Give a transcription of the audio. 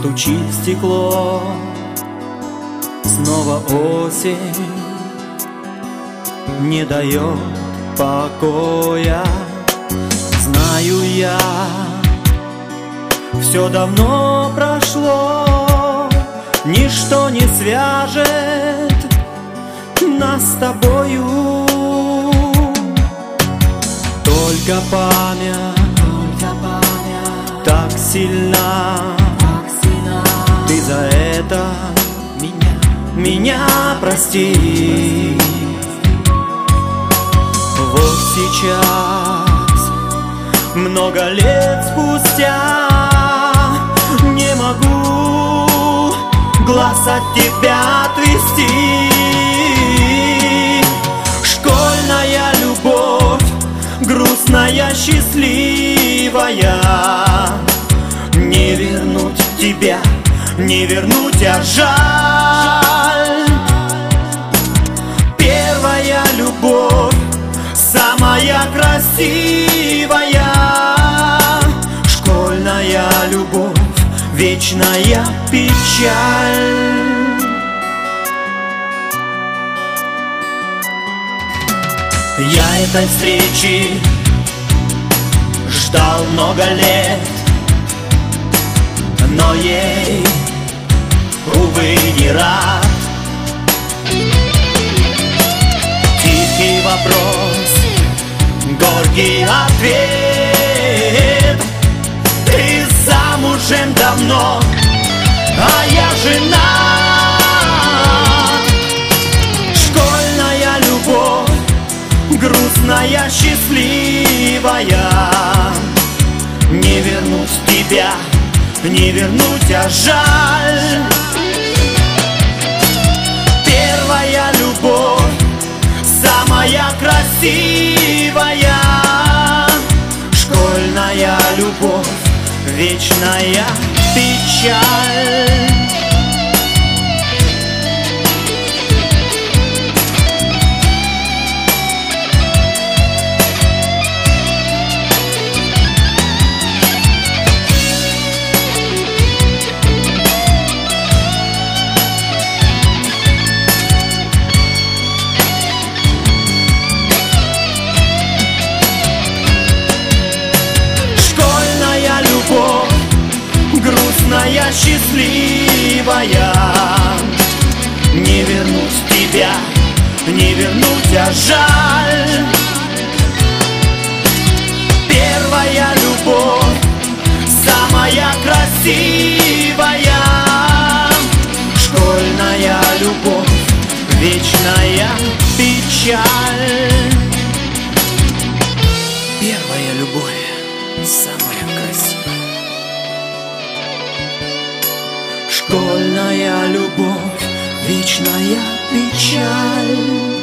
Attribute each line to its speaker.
Speaker 1: стучит в стекло. Снова осень не дает покоя. Знаю я, все давно прошло, ничто не свяжет нас с тобою. Только память так сильна, ты за это меня прости. Вот сейчас, много лет спустя, не могу глаз от тебя отвести. Школьная любовь, грустная, счастливая, не вернуть тебя, не вернуть, а жаль. Первая любовь, самая красивая, школьная любовь, вечная печаль. Я этой встречи ждал много лет, но ей, увы, не рад. Тихий вопрос, горький ответ. Ты замужем давно, а я женат. Школьная любовь, грустная, счастливая, не вернуть тебя, не вернуть, а жаль. Первая любовь, самая красивая, школьная любовь, вечная печаль. Грустная, счастливая, не вернуть тебя, не вернуть, а жаль. Первая любовь, самая красивая, школьная любовь, вечная печаль. Первая любовь, самая красивая, школьная любовь, вечная печаль.